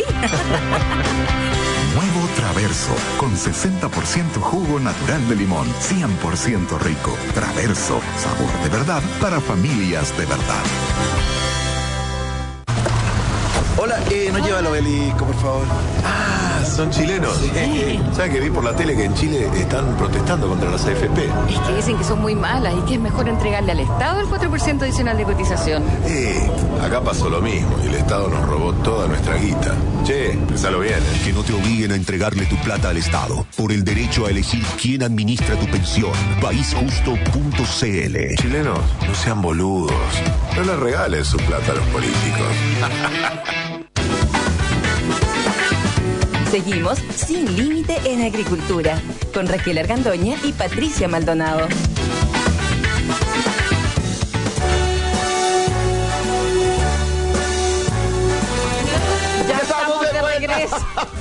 Speaker 5: Nuevo Traverso, con 60% jugo natural de limón, 100% rico. Traverso, sabor de verdad para familias de verdad.
Speaker 12: Hola, nos lleva el obelisco, por favor.
Speaker 13: Ah, son chilenos.
Speaker 12: Sí.
Speaker 13: ¿Sabes que vi por la tele que en Chile están protestando contra las AFP?
Speaker 9: Es que dicen que son muy malas y que es mejor entregarle al Estado el 4% adicional de cotización.
Speaker 13: Acá pasó lo mismo y el Estado nos robó toda nuestra guita. Che, pensalo bien.
Speaker 14: Que no te obliguen a entregarle tu plata al Estado. Por el derecho a elegir quién administra tu pensión. Paisjusto.cl.
Speaker 13: Chilenos, no sean boludos. No les regalen su plata a los políticos.
Speaker 1: Seguimos Sin Límite en Agricultura, con Raquel Argandoña y Patricia Maldonado.
Speaker 2: Ya estamos de regreso.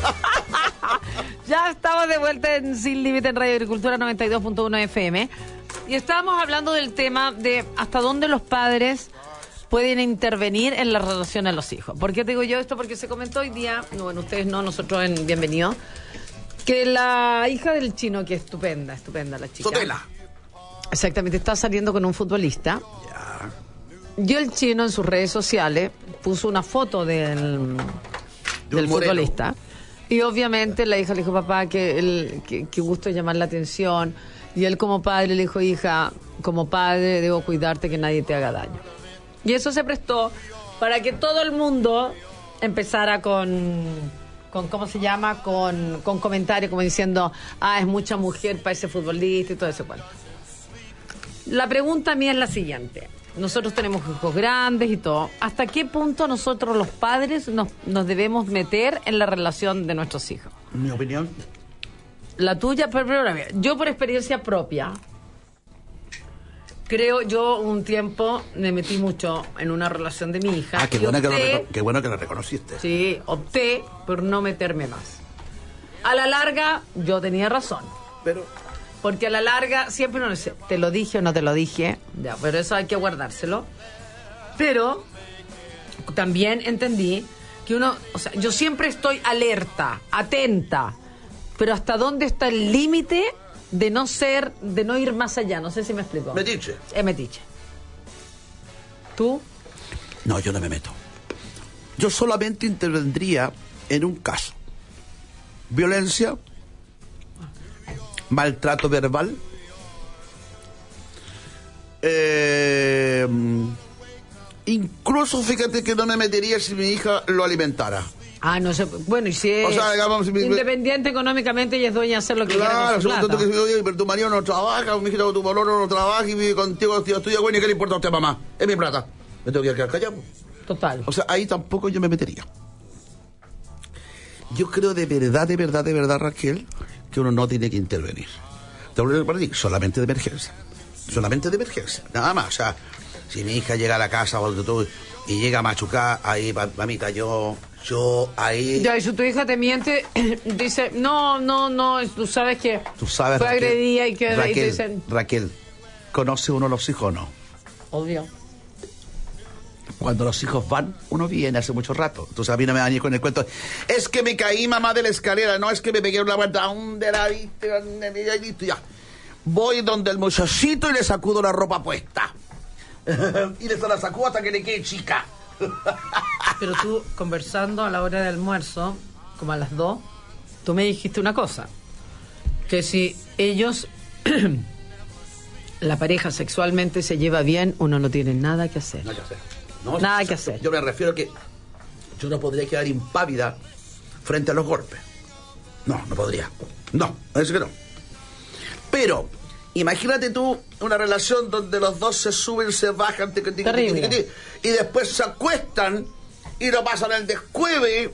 Speaker 2: Ya estamos de vuelta en Sin Límite en Radio Agricultura 92.1 FM. Y estábamos hablando del tema de hasta dónde los padres pueden intervenir en la relación de los hijos. ¿Por qué te digo yo esto? Porque se comentó hoy día, bueno, ustedes no, nosotros en Bienvenido, que la hija del chino, que es estupenda la chica.
Speaker 3: Sotela.
Speaker 2: Exactamente, está saliendo con un futbolista. Y el chino en sus redes sociales puso una foto del futbolista. Y obviamente la hija le dijo, papá, que gusto llamar la atención. Y él como padre le dijo, hija, como padre debo cuidarte que nadie te haga daño. Y eso se prestó para que todo el mundo empezara con ¿cómo se llama? Con comentarios como diciendo, es mucha mujer para ese futbolista y todo ese cuento. La pregunta mía es la siguiente. Nosotros tenemos hijos grandes y todo. ¿Hasta qué punto nosotros los padres nos debemos meter en la relación de nuestros hijos?
Speaker 3: Mi opinión.
Speaker 2: La tuya, pero yo por experiencia propia, creo, yo un tiempo me metí mucho en una relación de mi hija.
Speaker 3: Qué bueno que lo reconociste.
Speaker 2: Sí, opté por no meterme más. A la larga, yo tenía razón. Porque a la larga, siempre no sé, te lo dije o no te lo dije, ya, pero eso hay que guardárselo. Pero también entendí que uno, o sea, yo siempre estoy alerta, atenta, pero hasta dónde está el límite de no ir más allá. No sé si me explico.
Speaker 3: Metiche.
Speaker 2: Es metiche. ¿Tú?
Speaker 3: No, yo no me meto. Yo solamente intervendría en un caso. Violencia, maltrato verbal, incluso fíjate que no me metería si mi hija lo alimentara.
Speaker 2: No sé, bueno, y si es independiente económicamente y es dueña de hacer lo que quiera con su plata.
Speaker 3: Pero tu marido no trabaja, mi hijita, tu valor no trabaja y vive contigo, estudia, bueno, ¿y qué le importa a usted, mamá? Es mi plata. Me tengo que quedar callado.
Speaker 2: Total.
Speaker 3: O sea, ahí tampoco yo me metería. Yo creo de verdad, Raquel, que uno no tiene que intervenir. Te voy a decir, solamente de emergencia. Nada más. O sea, si mi hija llega a la casa y llega a machucar, ahí, mamita, yo ahí...
Speaker 2: Ya, y si tu hija te miente, dice, no, tú sabes que
Speaker 3: fue
Speaker 2: agredida y que...
Speaker 3: Raquel,
Speaker 2: y te dicen,
Speaker 3: Raquel, ¿conoce uno a los hijos o no?
Speaker 2: Obvio.
Speaker 3: Cuando los hijos van, uno viene hace mucho rato. Entonces a mí no me va a venir con el cuento. Es que me caí, mamá, de la escalera. No, es que me pegué una vuelta. ¿Dónde la viste? Y listo, ya. Voy donde el muchachito y le sacudo la ropa puesta. Y le la sacudo hasta que le quede chica.
Speaker 2: Pero tú, conversando a la hora de almuerzo, como a las 2, tú me dijiste una cosa. Que si ellos la pareja sexualmente se lleva bien, uno no tiene nada que hacer.
Speaker 3: Nada que hacer. No,
Speaker 2: nada que hacer.
Speaker 3: Yo me refiero a que yo no podría quedar impávida frente a los golpes. No podría. No, eso que no. Pero, imagínate tú una relación donde los dos se suben, se bajan, y después se acuestan y lo pasan el descueve.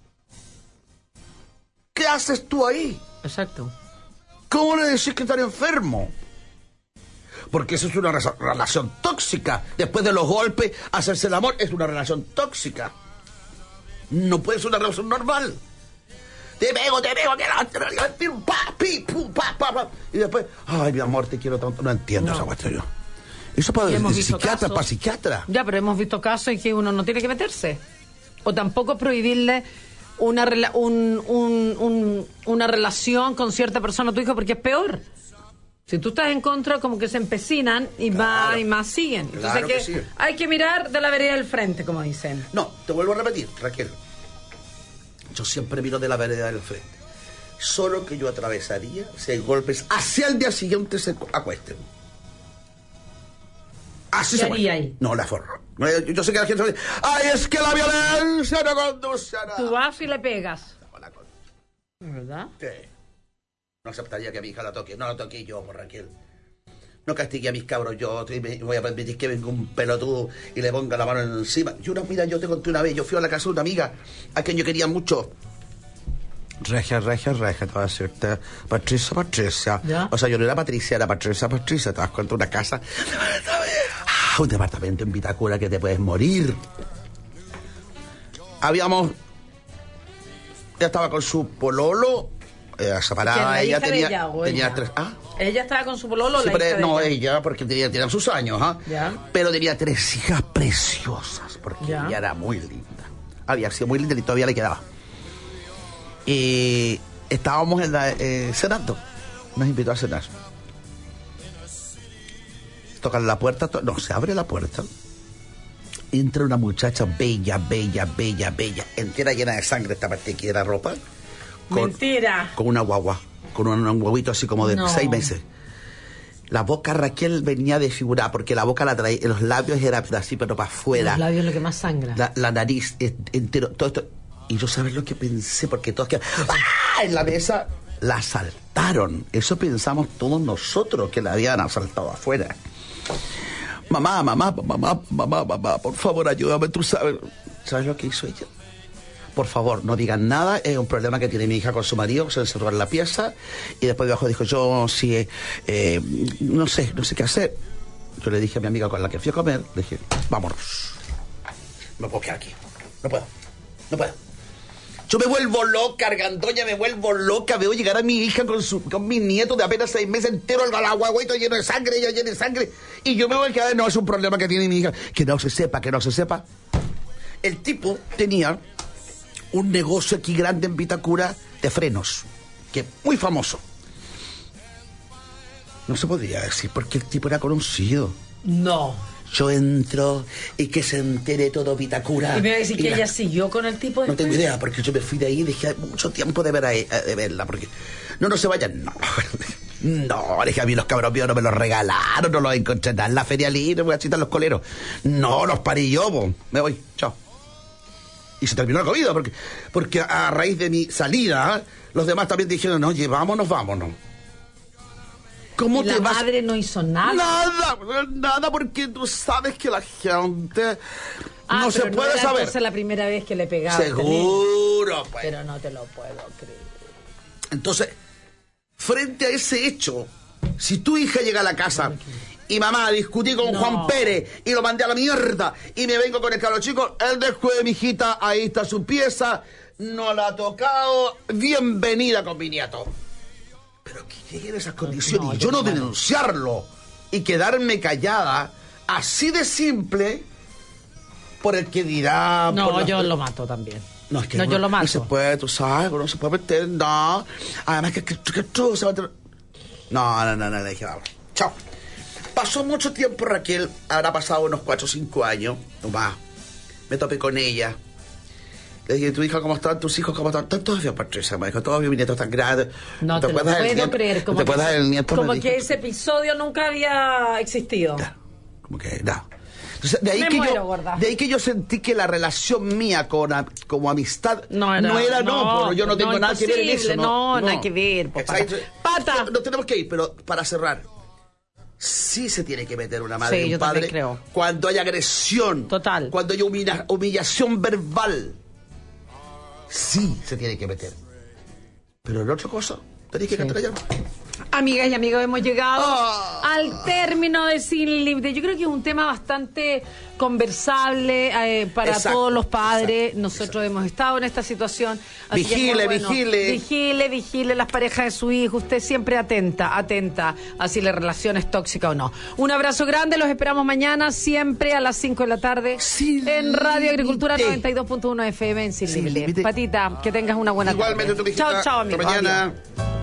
Speaker 3: ¿Qué haces tú ahí?
Speaker 2: Exacto.
Speaker 3: ¿Cómo le decís que están enfermo? Porque eso es una relación tóxica. Después de los golpes, hacerse el amor es una relación tóxica. No puede ser una relación normal. Te pego, y después, ay, mi amor, te quiero tanto. No entiendo esa cuestión yo. Eso para psiquiatra, para psiquiatra.
Speaker 2: Ya, pero hemos visto casos en que uno no tiene que meterse. O tampoco prohibirle una relación con cierta persona a tu hijo, porque es peor. Si tú estás en contra, como que se empecinan y más y más siguen. Entonces hay que mirar de la vereda del frente, como dicen.
Speaker 3: No, te vuelvo a repetir, Raquel. Yo siempre miro de la vereda del frente. Solo que yo atravesaría si hay golpes hacia el día siguiente se acuesten. Así se
Speaker 2: haría ahí.
Speaker 3: No, la forro. Yo sé que la gente dice, ay, es que la violencia no conduce a nada.
Speaker 2: Tú vas y le pegas. ¿Verdad?
Speaker 3: Sí. No aceptaría que a mi hija la toque. No la toqué yo, por Raquel. No castigue a mis cabros yo. Voy a permitir que venga un pelotudo y le ponga la mano encima. Mira, yo te conté una vez. Yo fui a la casa de una amiga a quien yo quería mucho. Regia, te voy a decirte. Patricia.
Speaker 2: ¿Ya?
Speaker 3: O sea, yo no era Patricia, era Patricia. Te das cuenta, una casa. Un departamento en Vitacura que te puedes morir. Ella estaba con su pololo. Separada, ella tenía 3.
Speaker 2: Ella estaba con su pololo.
Speaker 3: Sí, ella, porque tenía sus años, pero tenía 3 hijas preciosas, porque ella era muy linda. Había sido muy linda y todavía le quedaba. Y estábamos cenando. Nos invitó a cenar. Tocan la puerta, se abre la puerta. Entra una muchacha bella, entera llena de sangre, esta parte aquí de la ropa.
Speaker 2: Mentira.
Speaker 3: Con una guagua, con un huevito así como de 6 meses. La boca, Raquel, venía desfigurada porque la boca la traía, los labios eran así, pero para afuera.
Speaker 2: Los labios es lo que más sangra.
Speaker 3: La nariz entero, todo esto. Y yo, ¿sabes lo que pensé? Porque todos quedaron en la mesa, la asaltaron. Eso pensamos todos nosotros, que la habían asaltado afuera. Mamá, por favor, ayúdame, tú sabes. ¿Sabes lo que hizo ella? Por favor, no digan nada, es un problema que tiene mi hija con su marido, se encerró en la pieza, y después debajo dijo, yo sí, no sé qué hacer. Yo le dije a mi amiga con la que fui a comer, le dije, vámonos. No puedo quedar aquí, no puedo. Yo me vuelvo loca, Argandoña, veo llegar a mi hija con mi nieto de apenas 6 meses entero, el guagüito lleno de sangre, ella llena de sangre, y yo me voy a quedar, no, es un problema que tiene mi hija, que no se sepa. El tipo tenía un negocio aquí grande en Vitacura de frenos, que es muy famoso. No se podía decir porque el tipo era conocido.
Speaker 2: No.
Speaker 3: Yo entro y que se entere todo Vitacura.
Speaker 2: Y me va a decir que ella siguió con el tipo.
Speaker 3: No tengo idea, porque yo me fui de ahí y dejé mucho tiempo de verla, porque no se vayan, no, dije, a mí los cabros míos no me los regalaron, no los encontré nada en la feria libre, voy a citar los coleros. No, los parí yo, me voy, chao. Y se terminó la comida, porque a raíz de mi salida, los demás también dijeron, oye, vámonos. ¿Cómo
Speaker 2: ¿Y
Speaker 3: te
Speaker 2: la
Speaker 3: vas?
Speaker 2: madre no hizo nada?
Speaker 3: Nada, porque tú sabes que la gente no se puede saber.
Speaker 2: Entonces la primera vez que le pegaba.
Speaker 3: Seguro, pues.
Speaker 2: Pero no te lo puedo creer.
Speaker 3: Entonces, frente a ese hecho, si tu hija llega a la casa y mamá, discutí con Juan Pérez y lo mandé a la mierda y me vengo con el cabro chico, el descuido de mi hijita, ahí está su pieza, no la ha tocado, bienvenida con mi nieto. Pero que lleguen esas condiciones y yo no denunciarlo y quedarme callada, así de simple, por el que dirá...
Speaker 2: No, yo lo mato también.
Speaker 3: No, es que
Speaker 2: yo lo mato.
Speaker 3: No se puede, tú sabes, no se puede meter, no. Además que tú se va a meter... No, le dije, vamos, chao. Pasó mucho tiempo, Raquel, habrá pasado unos 4 o 5 años, o más. Me topé con ella. Le dije, ¿tu hija cómo están? ¿Tus hijos cómo están? Están todos bien, Patricia, me dijo, todos mis nietos están grandes.
Speaker 2: No te lo puedo creer.
Speaker 3: ¿Te acuerdas del nieto?
Speaker 2: Como que ese episodio nunca había existido.
Speaker 3: Como que, no. Entonces, de ahí que yo sentí que la relación mía como amistad pero yo no tengo nada que ver en eso.
Speaker 2: Nada que ver.
Speaker 3: Pata. No tenemos que ir, pero para cerrar. Sí se tiene que meter una madre y un padre creo. Cuando hay agresión.
Speaker 2: Total.
Speaker 3: Cuando hay humillación verbal. Sí se tiene que meter. Pero en otra cosa, tenéis que cantar allá.
Speaker 2: Amigas y amigos, hemos llegado al término de Sin Límite. Yo creo que es un tema bastante conversable para todos los padres. Nosotros hemos estado en esta situación. Así vigile las parejas de su hijo. Usted siempre atenta a si la relación es tóxica o no. Un abrazo grande, los esperamos mañana, siempre a las 5 de la tarde en Radio Agricultura 92.1 FM en Sin Límite. Patita, que tengas una buena tarde. Chao, amigos.
Speaker 3: Hasta mañana.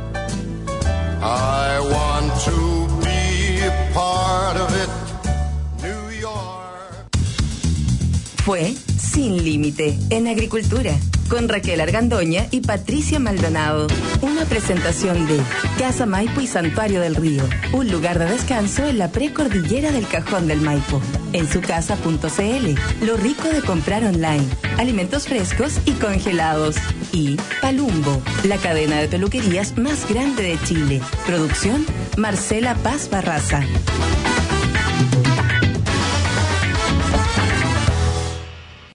Speaker 4: I want to be a part of it, New York.
Speaker 1: Fue Sin Límite en Agricultura, con Raquel Argandoña y Patricia Maldonado. Una presentación de Casa Maipo y Santuario del Río, un lugar de descanso en la precordillera del Cajón del Maipo. En sucasa.cl, lo rico de comprar online, alimentos frescos y congelados. Y Palumbo, la cadena de peluquerías más grande de Chile. Producción, Marcela Paz Barraza.